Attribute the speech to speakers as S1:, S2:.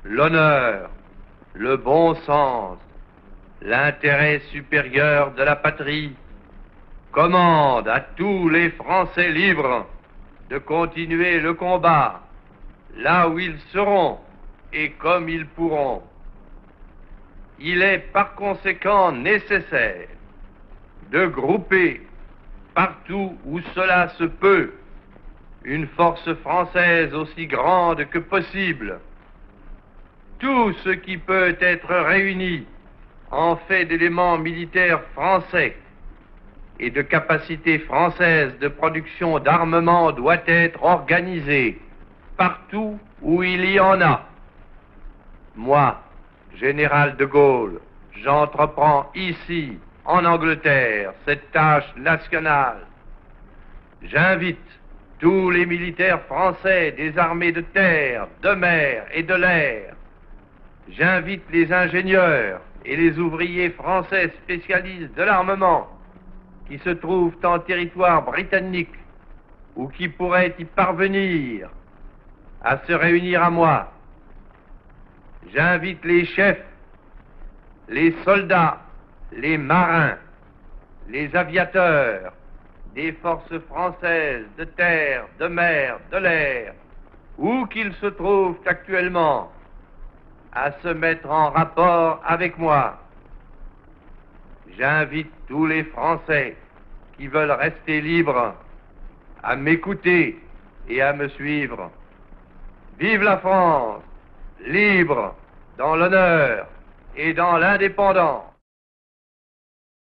S1: l'honneur, le bon sens, l'intérêt supérieur de la patrie commande à tous les Français libres de continuer le combat là où ils seront et comme ils pourront. Il est par conséquent nécessaire de grouper partout où cela se peut une force française aussi grande que possible. Tout ce qui peut être réuni en fait d'éléments militaires français et de capacités françaises de production d'armement doit être organisé partout où il y en a. Moi, général de Gaulle, j'entreprends ici, en Angleterre, cette tâche nationale. J'invite tous les militaires français des armées de terre, de mer et de l'air. J'invite les ingénieurs et les ouvriers français spécialistes de l'armement qui se trouvent en territoire britannique ou qui pourraient y parvenir à se réunir à moi. J'invite les chefs, les soldats, les marins, les aviateurs des forces françaises de terre, de mer, de l'air, où qu'ils se trouvent actuellement, à se mettre en rapport avec moi. J'invite tous les Français qui veulent rester libres à m'écouter et à me suivre. Vive la France, libre dans l'honneur et dans l'indépendance.